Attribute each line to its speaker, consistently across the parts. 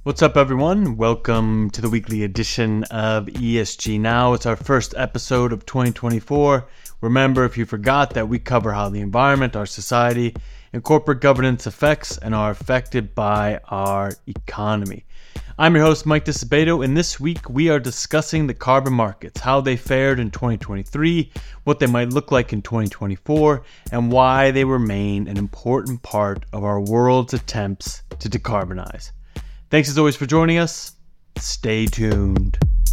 Speaker 1: What's up, everyone? Welcome to the weekly edition of ESG Now. It's our first episode of 2024. Remember, if you forgot, that we cover how the environment, our society, and corporate governance affects and are affected by our economy. I'm your host, Mike Disabato, and this week we are discussing the carbon markets, how they fared in 2023, what they might look like in 2024, and why they remain an important part of our world's attempts to decarbonize. Thanks as always for joining us. Stay tuned.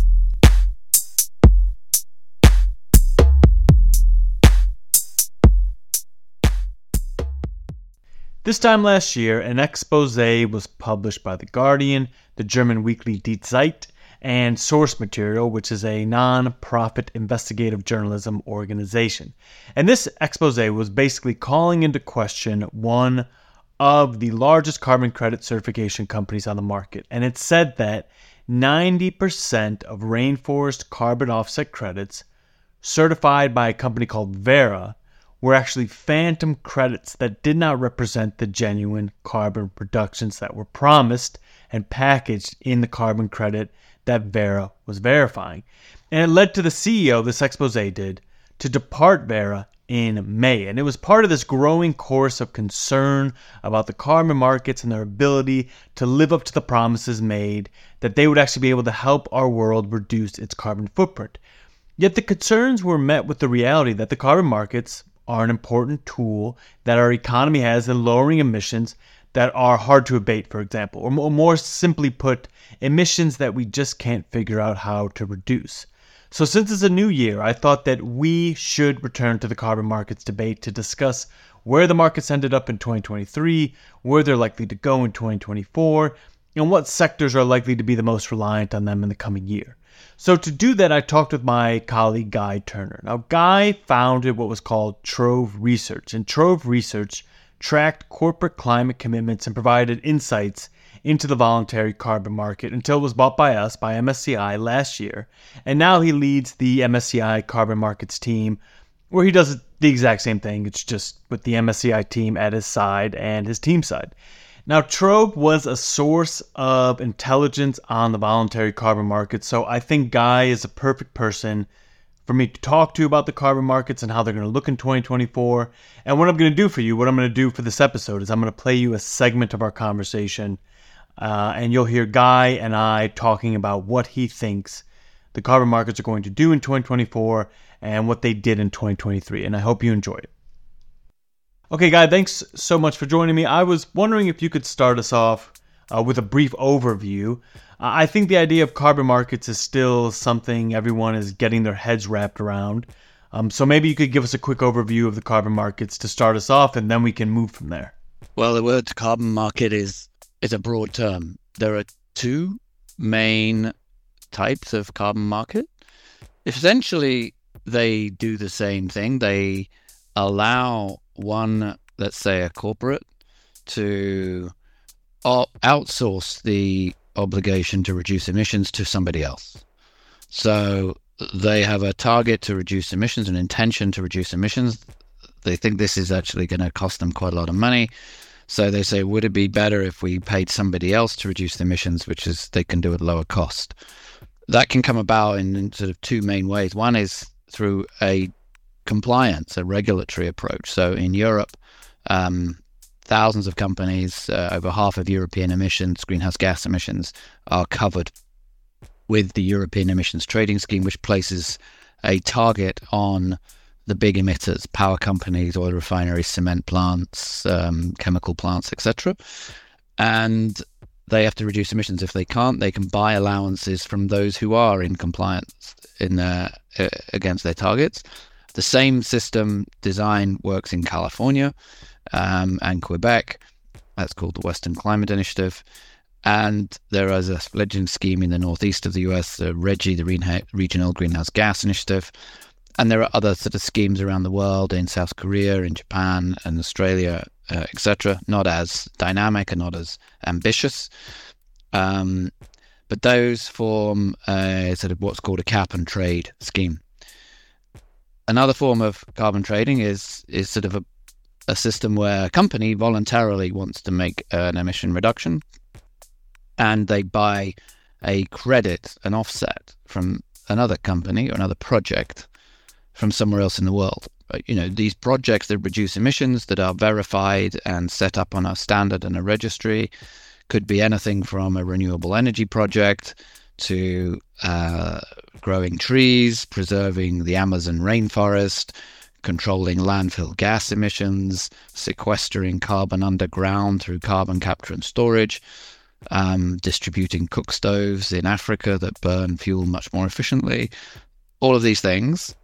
Speaker 1: This time last year, an expose was published by The Guardian, the German weekly Die Zeit, and Source Material, which is a non-profit investigative journalism organization. And this expose was basically calling into question one of the largest carbon credit certification companies on the market. And it said that 90% of rainforest carbon offset credits certified by a company called Verra were actually phantom credits that did not represent the genuine carbon reductions that were promised and packaged in the carbon credit that Verra was verifying. And it led to the CEO, this expose did, to depart Verra in May. And it was part of this growing course of concern about the carbon markets and their ability to live up to the promises made that they would actually be able to help our world reduce its carbon footprint. Yet the concerns were met with the reality that the carbon markets are an important tool that our economy has in lowering emissions that are hard to abate, for example, or more simply put, emissions that we just can't figure out how to reduce. So since it's a new year, I thought that we should return to the carbon markets debate to discuss where the markets ended up in 2023, where they're likely to go in 2024, and what sectors are likely to be the most reliant on them in the coming year. So to do that, I talked with my colleague Guy Turner. Now, Guy founded what was called Trove Research, and Trove Research tracked corporate climate commitments and provided insights into the voluntary carbon market until it was bought by us, by MSCI, last year. And now he leads the MSCI carbon markets team, where he does the exact same thing. It's just with the MSCI team at his side and his team side. Now, Trove was a source of intelligence on the voluntary carbon market, so I think Guy is a perfect person for me to talk to about the carbon markets and how they're going to look in 2024. And what I'm going to do for you, what I'm going to do for this episode is I'm going to play you a segment of our conversation, and you'll hear Guy and I talking about what he thinks the carbon markets are going to do in 2024 and what they did in 2023. And I hope you enjoy it. Okay, Guy, thanks so much for joining me. I was wondering if you could start us off with a brief overview. I think the idea of carbon markets is still something everyone is getting their heads wrapped around. So maybe you could give us a quick overview of the carbon markets to start us off, and then we can move from there.
Speaker 2: Well, the word carbon market is a broad term. There are two main types of carbon market. Essentially, they do the same thing. They allow one, let's say a corporate, to outsource the obligation to reduce emissions to somebody else. So they have a target to reduce emissions, an intention to reduce emissions. They think this is actually going to cost them quite a lot of money. So they say, would it be better if we paid somebody else to reduce the emissions, which is they can do at lower cost? That can come about in sort of two main ways. One is through a compliance, a regulatory approach. So in Europe, thousands of companies, over half of European emissions, greenhouse gas emissions, are covered with the European Emissions Trading Scheme, which places a target on the big emitters, power companies, oil refineries, cement plants, chemical plants, etc. And they have to reduce emissions. If they can't, they can buy allowances from those who are in compliance against their targets. The same system design works in California and Quebec. That's called the Western Climate Initiative. And there is a fledgling scheme in the northeast of the US, the RGGI, the Regional Greenhouse Gas Initiative. And there are other sort of schemes around the world, in South Korea, in Japan, and Australia, etc. Not as dynamic and not as ambitious. But those form sort of what's called a cap and trade scheme. Another form of carbon trading is sort of a system where a company voluntarily wants to make an emission reduction, and they buy a credit, an offset from another company or another project from somewhere else in the world. These projects that reduce emissions that are verified and set up on a standard and a registry could be anything from a renewable energy project to growing trees, preserving the Amazon rainforest, controlling landfill gas emissions, sequestering carbon underground through carbon capture and storage, distributing cook stoves in Africa that burn fuel much more efficiently. All of these things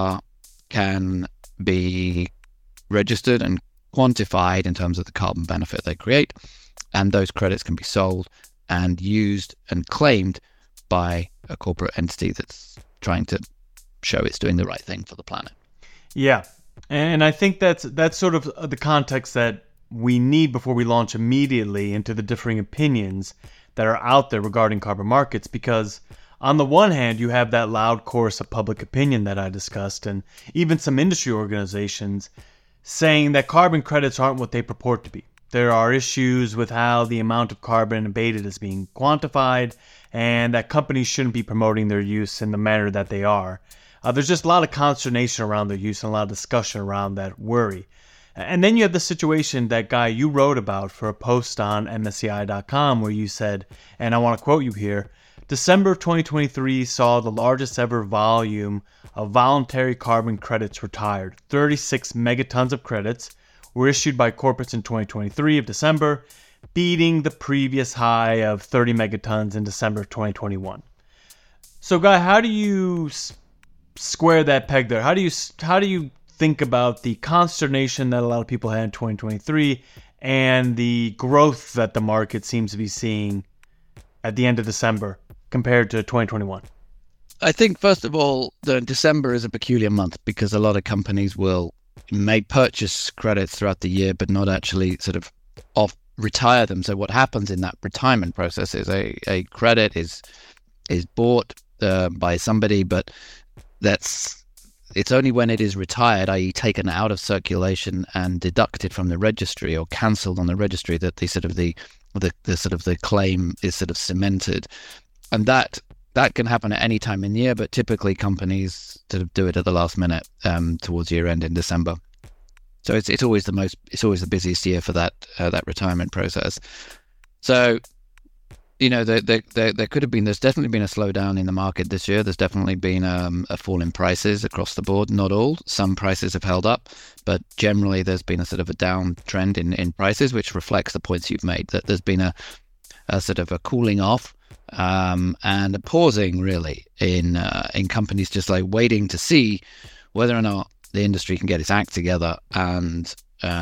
Speaker 2: can be registered and quantified in terms of the carbon benefit they create, and those credits can be sold and used and claimed by a corporate entity that's trying to show it's doing the right thing for the planet.
Speaker 1: Yeah, and I think that's sort of the context that we need before we launch immediately into the differing opinions that are out there regarding carbon markets, because on the one hand, you have that loud chorus of public opinion that I discussed, and even some industry organizations saying that carbon credits aren't what they purport to be. There are issues with how the amount of carbon abated is being quantified, and that companies shouldn't be promoting their use in the manner that they are. There's just a lot of consternation around their use and a lot of discussion around that worry. And then you have the situation that, Guy, you wrote about for a post on MSCI.com where you said, and I want to quote you here, December 2023 saw the largest ever volume of voluntary carbon credits retired. 36 megatons of credits were issued by corporates in 2023 of December, beating the previous high of 30 megatons in December 2021. So, Guy, how do you square that peg there? How do you think about the consternation that a lot of people had in 2023 and the growth that the market seems to be seeing at the end of December compared to 2021?
Speaker 2: I think, first of all, December is a peculiar month because a lot of companies may purchase credits throughout the year, but not actually sort of retire them. So what happens in that retirement process is a credit is bought by somebody, but it's only when it is retired, i.e. taken out of circulation and deducted from the registry or cancelled on the registry, that the claim is sort of cemented. And that can happen at any time in the year, but typically companies sort of do it at the last minute, towards year end in December. So it's always the busiest year for that retirement process. So there could have been, there's definitely been a slowdown in the market this year. There's definitely been a fall in prices across the board. Not all, some prices have held up, but generally there's been a sort of a downtrend in prices, which reflects the points you've made, that there's been a sort of a cooling off and a pausing really in companies just like waiting to see whether or not the industry can get its act together and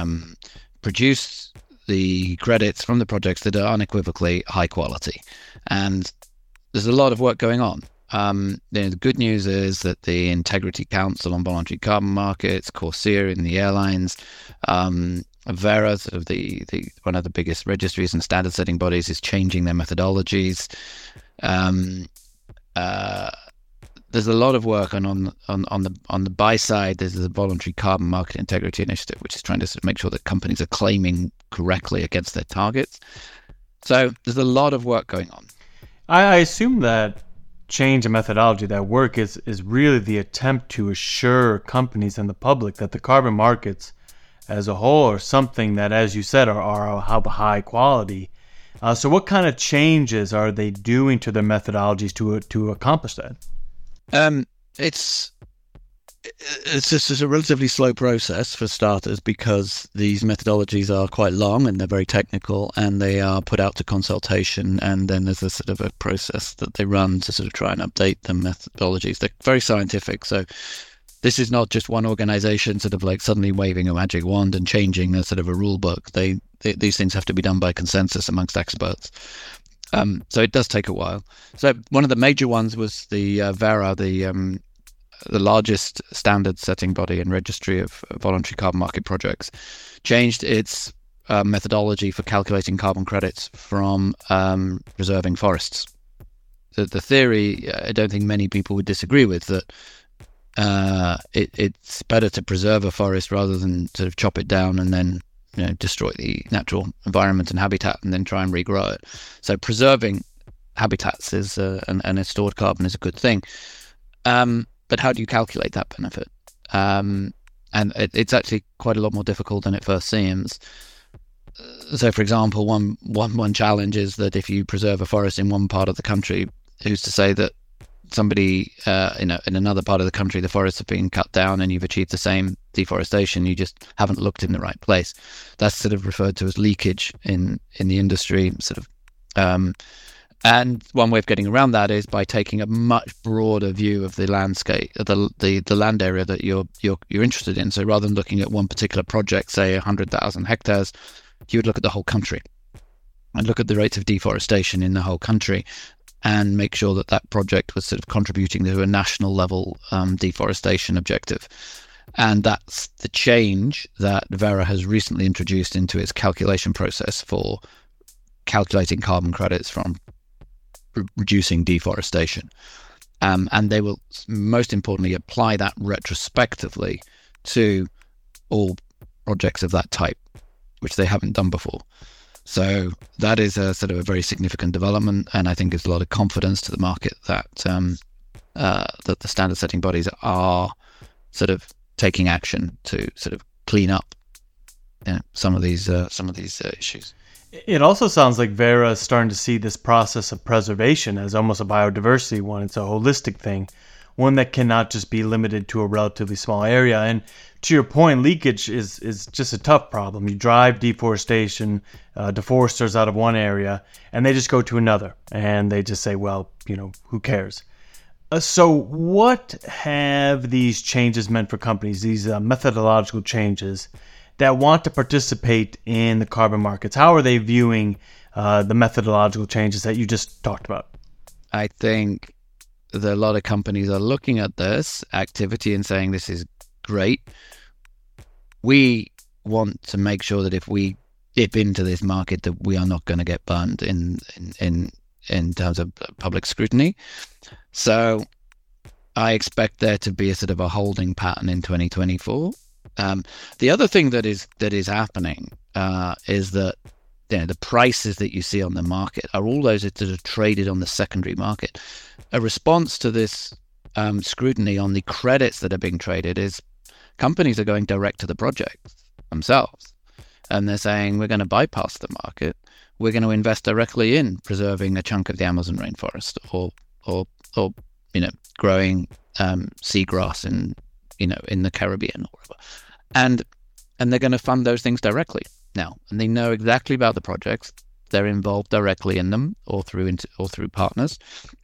Speaker 2: produce the credits from the projects that are unequivocally high quality. And there's a lot of work going on. The good news is that the Integrity Council on Voluntary Carbon Markets, CORSIA in the airlines, Verra, sort of the one of the biggest registries and standard setting bodies, is changing their methodologies. There's a lot of work on the buy side. There's the Voluntary Carbon Market Integrity Initiative, which is trying to sort of make sure that companies are claiming correctly against their targets. So there's a lot of work going on.
Speaker 1: I assume that change in methodology, that work is really the attempt to assure companies and the public that the carbon markets as a whole are something that, as you said, are of high quality. So what kind of changes are they doing to their methodologies to accomplish that?
Speaker 2: It's just a relatively slow process for starters, because these methodologies are quite long and they're very technical, and they are put out to consultation, and then there's a sort of a process that they run to sort of try and update the methodologies. They're very scientific, so this is not just one organization sort of like suddenly waving a magic wand and changing a sort of a rule book. These things have to be done by consensus amongst experts. So it does take a while. So one of the major ones was the Verra, the largest standard-setting body and registry of voluntary carbon market projects, changed its methodology for calculating carbon credits from preserving forests. The theory, I don't think many people would disagree with, that it's better to preserve a forest rather than sort of chop it down and then destroy the natural environment and habitat and then try and regrow it. So preserving habitats is and stored carbon is a good thing. But how do you calculate that benefit? And it's actually quite a lot more difficult than it first seems. So, for example, one challenge is that if you preserve a forest in one part of the country, who's to say that somebody in another part of the country, the forests have been cut down and you've achieved the same deforestation, you just haven't looked in the right place. That's sort of referred to as leakage in the industry, sort of. And one way of getting around that is by taking a much broader view of the landscape, the land area that you're interested in. So rather than looking at one particular project, say 100,000 hectares, you would look at the whole country and look at the rates of deforestation in the whole country and make sure that that project was sort of contributing to a national level deforestation objective. And that's the change that Verra has recently introduced into its calculation process for calculating carbon credits from reducing deforestation. And they will, most importantly, apply that retrospectively to all projects of that type, which they haven't done before. So that is a sort of a very significant development, and I think gives a lot of confidence to the market that that the standard setting bodies are sort of taking action to sort of clean up some of these issues.
Speaker 1: It also sounds like Verra is starting to see this process of preservation as almost a biodiversity one. It's a holistic thing, one that cannot just be limited to a relatively small area. And to your point, leakage is just a tough problem. You drive deforestation, deforesters out of one area, and they just go to another. And they just say, well, who cares? So what have these changes meant for companies, these methodological changes that want to participate in the carbon markets? How are they viewing the methodological changes that you just talked about?
Speaker 2: I think that a lot of companies are looking at this activity and saying this is great. We want to make sure that if we dip into this market, that we are not going to get burned in terms of public scrutiny. So I expect there to be a sort of a holding pattern in 2024. The other thing that is happening is that the prices that you see on the market are all those that are traded on the secondary market. A response to this scrutiny on the credits that are being traded is companies are going direct to the projects themselves, and they're saying we're going to bypass the market. We're going to invest directly in preserving a chunk of the Amazon rainforest, or growing seagrass in the Caribbean or whatever. And they're going to fund those things directly now, and they know exactly about the projects. They're involved directly in them, or through partners,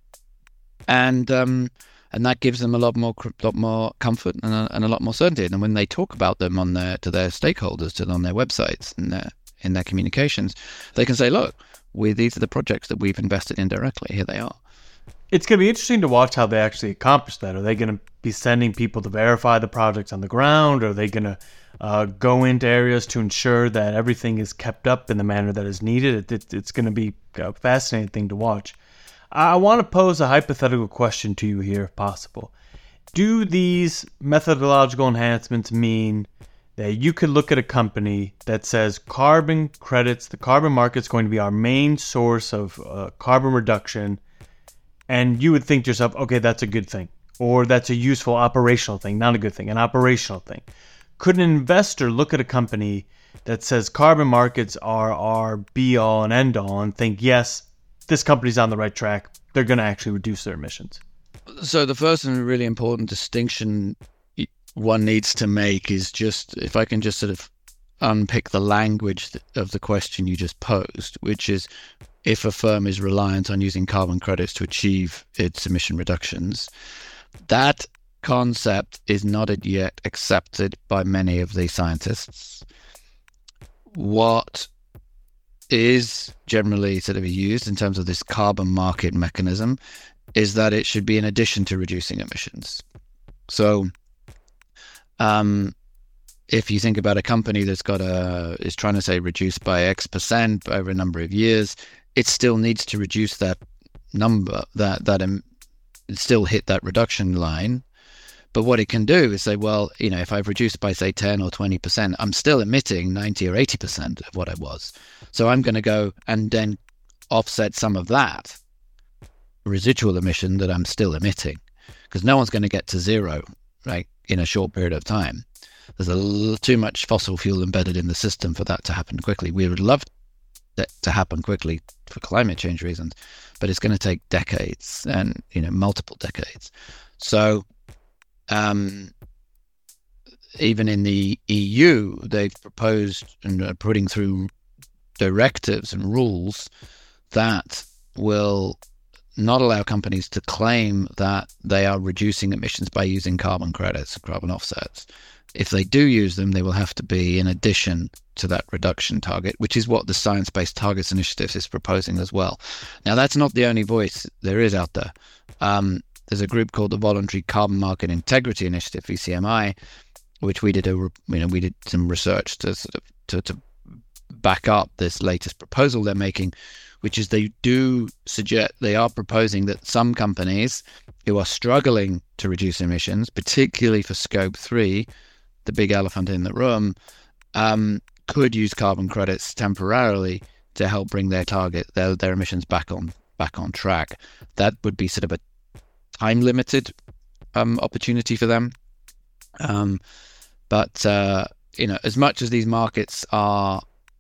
Speaker 2: and that gives them a lot more comfort and a lot more certainty. And when they talk about them to their stakeholders, on their websites and in their communications, they can say, "Look, these are the projects that we've invested in directly. Here they are."
Speaker 1: It's going to be interesting to watch how they actually accomplish that. Are they going to be sending people to verify the projects on the ground? Are they going to go into areas to ensure that everything is kept up in the manner that is needed? It's going to be a fascinating thing to watch. I want to pose a hypothetical question to you here, if possible. Do these methodological enhancements mean that you could look at a company that says carbon credits, the carbon market is going to be our main source of carbon reduction, and you would think to yourself, okay, that's a good thing, or that's a useful operational thing, not a good thing, an operational thing? Could an investor look at a company that says carbon markets are our be-all and end-all and think, yes, this company's on the right track, they're going to actually reduce their emissions?
Speaker 2: So the first and really important distinction one needs to make is just, if I can just sort of unpick the language of the question you just posed, which is, if a firm is reliant on using carbon credits to achieve its emission reductions, that concept is not yet accepted by many of the scientists. What is generally sort of used in terms of this carbon market mechanism is that it should be in addition to reducing emissions. So if you think about a company that's is trying to say reduce by X% over a number of years, it still needs to reduce that number, that still hit that reduction line, But what it can do is say, well, if I've reduced by, say, 10 or 20%, I'm still emitting 90 or 80% of what I was. So I'm going to go and then offset some of that residual emission that I'm still emitting, because no one's going to get to zero, right, in a short period of time. There's too much fossil fuel embedded in the system for that to happen quickly. We would love that to happen quickly for climate change reasons, but it's going to take decades and, multiple decades. So even in the EU, they've proposed and are putting through directives and rules that will not allow companies to claim that they are reducing emissions by using carbon credits, carbon offsets. If they do use them, they will have to be in addition to that reduction target, which is what the Science Based Targets Initiative is proposing as well. Now, that's not the only voice there is out there. There's a group called the Voluntary Carbon Market Integrity Initiative, VCMI, which we did some research to sort of to back up this latest proposal they're making, which is they are proposing that some companies who are struggling to reduce emissions, particularly for Scope 3, the big elephant in the room, could use carbon credits temporarily to help bring their emissions back on track. That would be sort of a time limited opportunity for them. But as much as these markets are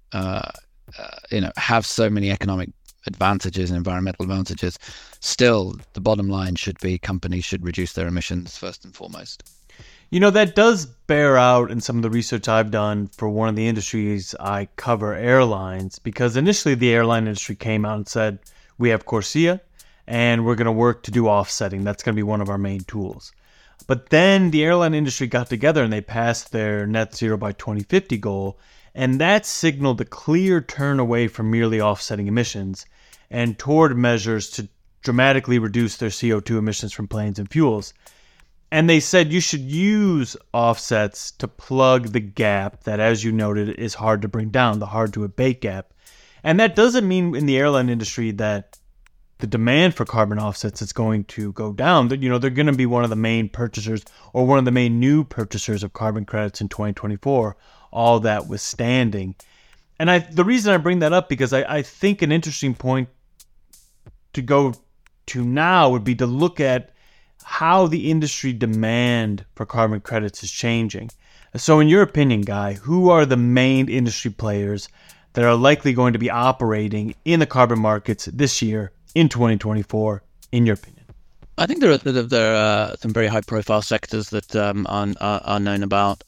Speaker 2: have so many economic advantages and environmental advantages, still the bottom line should be companies should reduce their emissions first and foremost.
Speaker 1: That does bear out in some of the research I've done for one of the industries I cover, airlines, because initially the airline industry came out and said, we have CORSIA and we're going to work to do offsetting. That's going to be one of our main tools. But then the airline industry got together and they passed their net zero by 2050 goal. And that signaled a clear turn away from merely offsetting emissions and toward measures to dramatically reduce their CO2 emissions from planes and fuels. And they said you should use offsets to plug the gap that, as you noted, is hard to bring down, the hard to abate gap. And that doesn't mean in the airline industry that the demand for carbon offsets is going to go down. They're going to be one of the main purchasers or one of the main new purchasers of carbon credits in 2024. All that withstanding. And the reason I bring that up, because I think an interesting point to go to now would be to look at how the industry demand for carbon credits is changing. So in your opinion, Guy, who are the main industry players that are likely going to be operating in the carbon markets this year in 2024, in your opinion?
Speaker 2: I think there are some very high-profile sectors that are known about.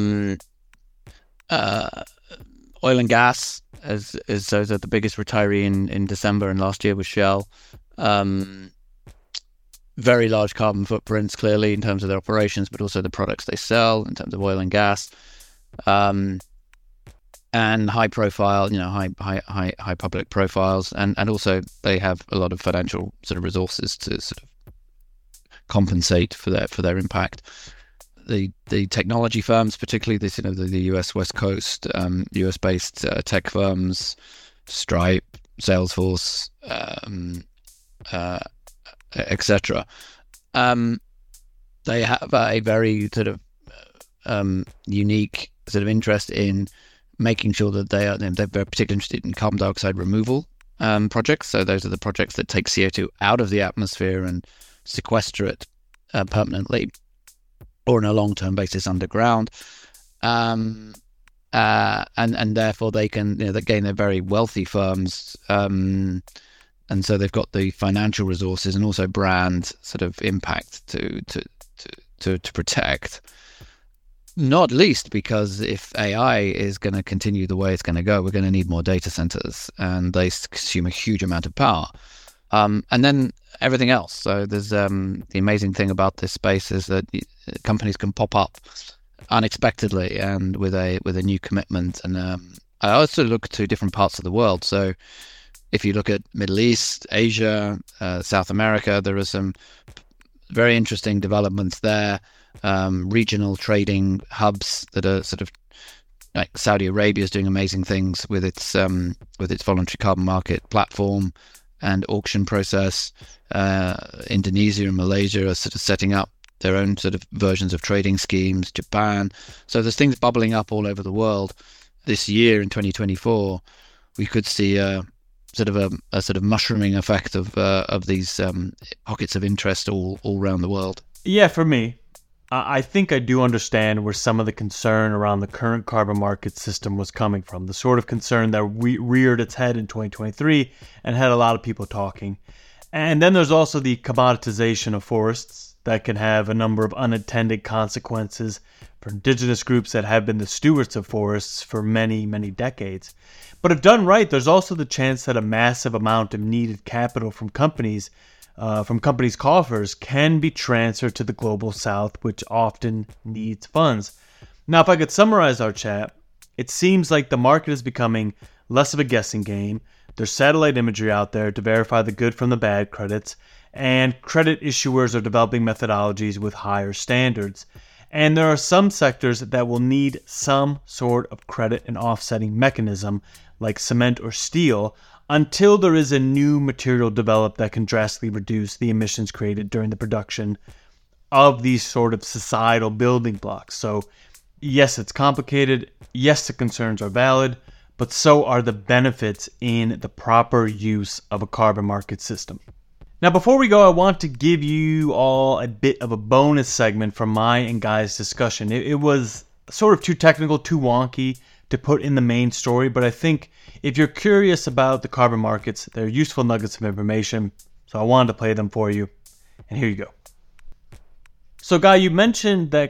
Speaker 2: Oil and gas is the biggest retiree in December, and last year was Shell. Very large carbon footprints, clearly, in terms of their operations, but also the products they sell in terms of oil and gas. And high profile, high public profiles, and also they have a lot of financial sort of resources to sort of compensate for their impact. The technology firms, particularly the US West Coast, US based tech firms, Stripe, Salesforce, etc. They have a very sort of unique sort of interest in making sure that they're particularly interested in carbon dioxide removal projects. So those are the projects that take CO2 out of the atmosphere and sequester it permanently, or on a long-term basis underground, and therefore they can, again, they're very wealthy firms, and so they've got the financial resources and also brand sort of impact to protect. Not least because if AI is going to continue the way it's going to go, we're going to need more data centers, and they consume a huge amount of power. And then everything else. So there's the amazing thing about this space is that companies can pop up unexpectedly and with a new commitment. And I also look to different parts of the world. So if you look at Middle East, Asia, South America, there are some very interesting developments there. Regional trading hubs that are sort of like Saudi Arabia is doing amazing things with its voluntary carbon market platform and auction process. Indonesia and Malaysia are sort of setting up their own sort of versions of trading schemes, Japan. So there's things bubbling up all over the world. This year in 2024, we could see a sort of mushrooming effect of these pockets of interest all around the world.
Speaker 1: Yeah, for me, I think I do understand where some of the concern around the current carbon market system was coming from. The sort of concern that reared its head in 2023 and had a lot of people talking. And then there's also the commoditization of forests that can have a number of unintended consequences for indigenous groups that have been the stewards of forests for many, many decades. But if done right, there's also the chance that a massive amount of needed capital from companies' coffers can be transferred to the global south, which often needs funds. Now, if I could summarize our chat, it seems like the market is becoming less of a guessing game. There's satellite imagery out there to verify the good from the bad credits, and credit issuers are developing methodologies with higher standards. And there are some sectors that will need some sort of credit and offsetting mechanism, like cement or steel, until there is a new material developed that can drastically reduce the emissions created during the production of these sort of societal building blocks. So, yes, it's complicated. Yes, the concerns are valid, but so are the benefits in the proper use of a carbon market system. Now, before we go, I want to give you all a bit of a bonus segment from my and Guy's discussion. It was sort of too technical, too wonky to put in the main story, but I think if you're curious about the carbon markets, they're useful nuggets of information, so I wanted to play them for you, and here you go. So, Guy, you mentioned that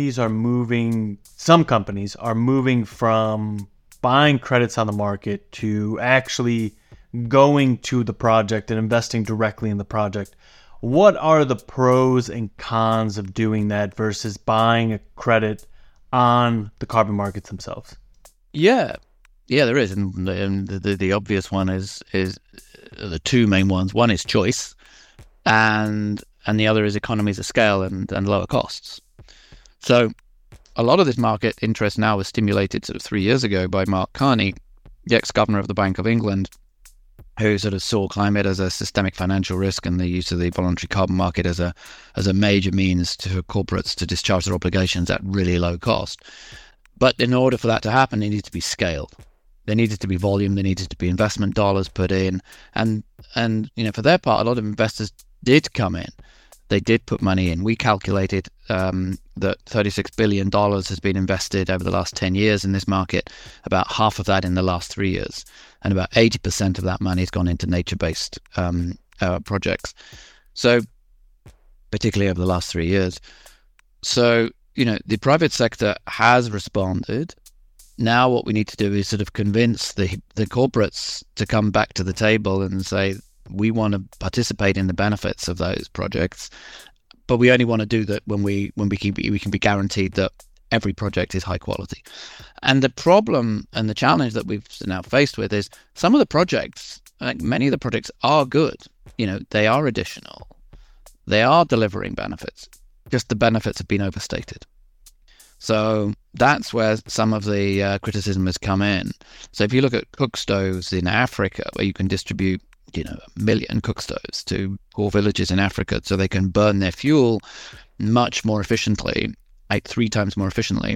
Speaker 1: some companies are moving from buying credits on the market to actually going to the project and investing directly in the project. What are the pros and cons of doing that versus buying a credit on the carbon markets themselves?
Speaker 2: Yeah, there is, and the obvious one is the two main ones. One is choice, and the other is economies of scale and lower costs. So a lot of this market interest now was stimulated sort of 3 years ago by Mark Carney, the ex-governor of the Bank of England, who sort of saw climate as a systemic financial risk and the use of the voluntary carbon market as a major means to corporates to discharge their obligations at really low cost. But in order for that to happen, it needed to be scaled. There needed to be volume. There needed to be investment dollars put in, and for their part, a lot of investors did come in. They did put money in. We calculated that $36 billion has been invested over the last 10 years in this market, about half of that in the last 3 years. And about 80% of that money has gone into nature-based projects. So, particularly over the last 3 years. So, the private sector has responded. Now what we need to do is sort of convince the corporates to come back to the table and say, we want to participate in the benefits of those projects, but we only want to do that when we can be guaranteed that every project is high quality. And the problem and the challenge that we've now faced with is some of the projects, like many of the projects, are good. They are additional. They are delivering benefits. Just the benefits have been overstated. So that's where some of the criticism has come in. So if you look at cook stoves in Africa, where you can distribute 1 million cook stoves to poor villages in Africa so they can burn their fuel much more efficiently, like 3 times more efficiently,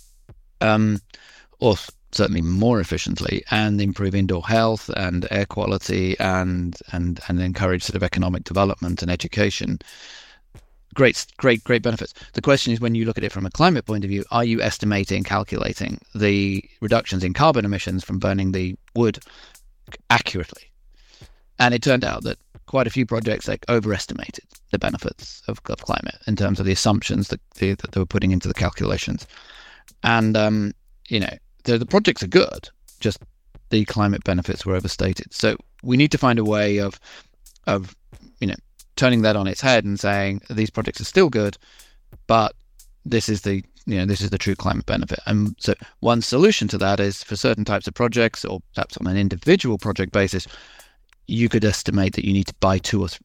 Speaker 2: or certainly more efficiently, and improve indoor health and air quality and encourage sort of economic development and education. Great benefits. The question is, when you look at it from a climate point of view, are you calculating the reductions in carbon emissions from burning the wood accurately? And it turned out that quite a few projects overestimated the benefits of climate in terms of the assumptions that they were putting into the calculations. And the projects are good, just the climate benefits were overstated. So we need to find a way of turning that on its head and saying these projects are still good, but this is the true climate benefit. And so one solution to that is, for certain types of projects, or perhaps on an individual project basis, you could estimate that you need to buy 2 or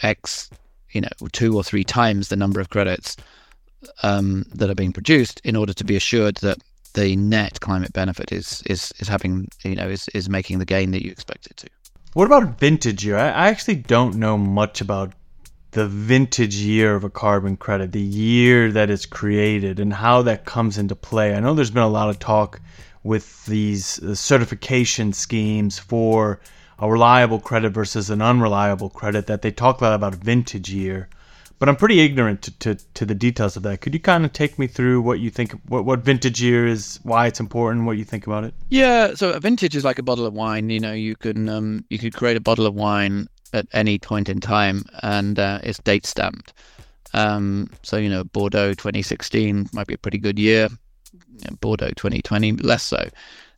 Speaker 2: 3 times the number of credits that are being produced in order to be assured that the net climate benefit is having is making the gain that you expect it to.
Speaker 1: What about vintage year? I actually don't know much about the vintage year of a carbon credit, the year that it's created, and how that comes into play. I know there's been a lot of talk with these certification schemes for a reliable credit versus an unreliable credit, that they talk a lot about vintage year. But I'm pretty ignorant to the details of that. Could you kind of take me through what you think, what vintage year is, why it's important, what you think about it?
Speaker 2: Yeah, so a vintage is like a bottle of wine. You could create a bottle of wine at any point in time, and it's date stamped. So Bordeaux 2016 might be a pretty good year. Bordeaux 2020 less so.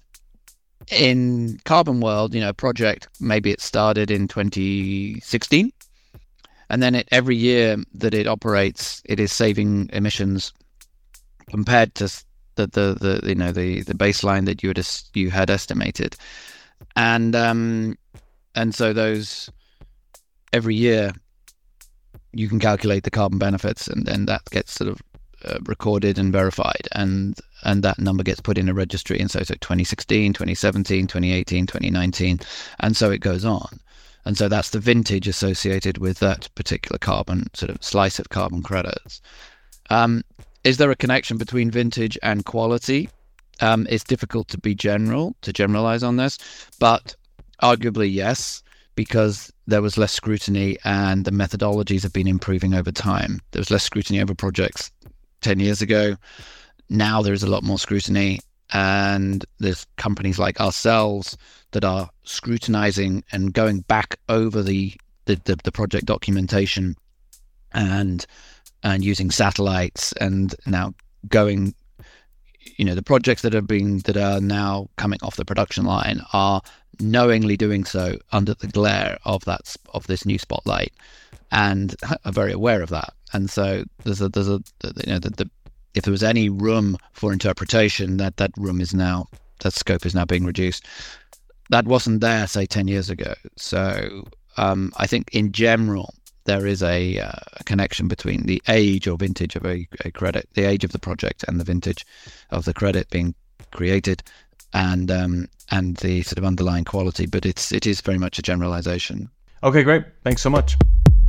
Speaker 2: In carbon world, a project, maybe it started in 2016. And then every year that it operates, it is saving emissions compared to the baseline that you had estimated, and so those every year you can calculate the carbon benefits, and then that gets sort of recorded and verified, and that number gets put in a registry, and so 2016, 2017, 2018, 2019, and so it goes on. And so that's the vintage associated with that particular carbon sort of slice of carbon credits. Is there a connection between vintage and quality? It's difficult to generalize on this, but arguably yes, because there was less scrutiny and the methodologies have been improving over time. There was less scrutiny over projects 10 years ago. Now there's a lot more scrutiny, and there's companies like ourselves that are scrutinizing and going back over the project documentation and using satellites, and now going, the projects that are now coming off the production line are knowingly doing so under the glare of this new spotlight, and are very aware of that. And so there's if there was any room for interpretation, that room is now, that scope is now being reduced. That wasn't there, say, 10 years ago. So I think in general, there is a connection between the age or vintage of a credit, the age of the project, and the vintage of the credit being created, and the sort of underlying quality. But it is very much a generalization.
Speaker 1: Okay, great. Thanks so much.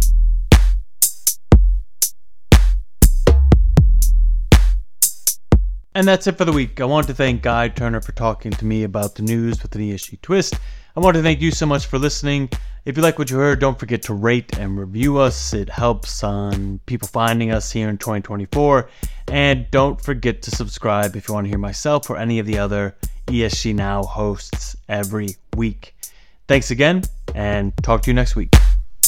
Speaker 1: And that's it for the week. I want to thank Guy Turner for talking to me about the news with an ESG twist. I want to thank you so much for listening. If you like what you heard, don't forget to rate and review us. It helps on people finding us here in 2024. And don't forget to subscribe if you want to hear myself or any of the other ESG Now hosts every week. Thanks again, and talk to you next week.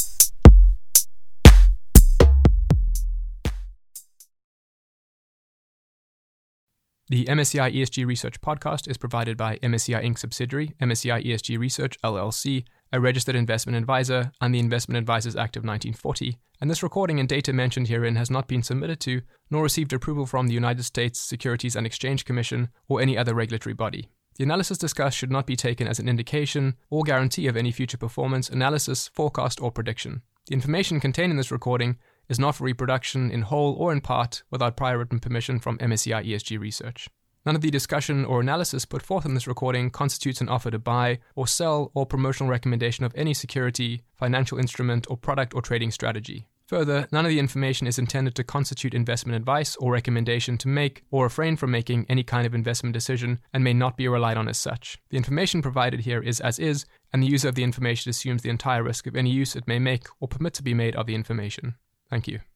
Speaker 3: The MSCI ESG Research podcast is provided by MSCI Inc. subsidiary, MSCI ESG Research, LLC, a registered investment advisor, and the Investment Advisors Act of 1940, and this recording and data mentioned herein has not been submitted to, nor received approval from the United States Securities and Exchange Commission or any other regulatory body. The analysis discussed should not be taken as an indication or guarantee of any future performance, analysis, forecast, or prediction. The information contained in this recording is not for reproduction in whole or in part without prior written permission from MSCI ESG Research. None of the discussion or analysis put forth in this recording constitutes an offer to buy or sell or promotional recommendation of any security, financial instrument, or product or trading strategy. Further, none of the information is intended to constitute investment advice or recommendation to make or refrain from making any kind of investment decision and may not be relied on as such. The information provided here is as is, and the user of the information assumes the entire risk of any use it may make or permit to be made of the information. Thank you.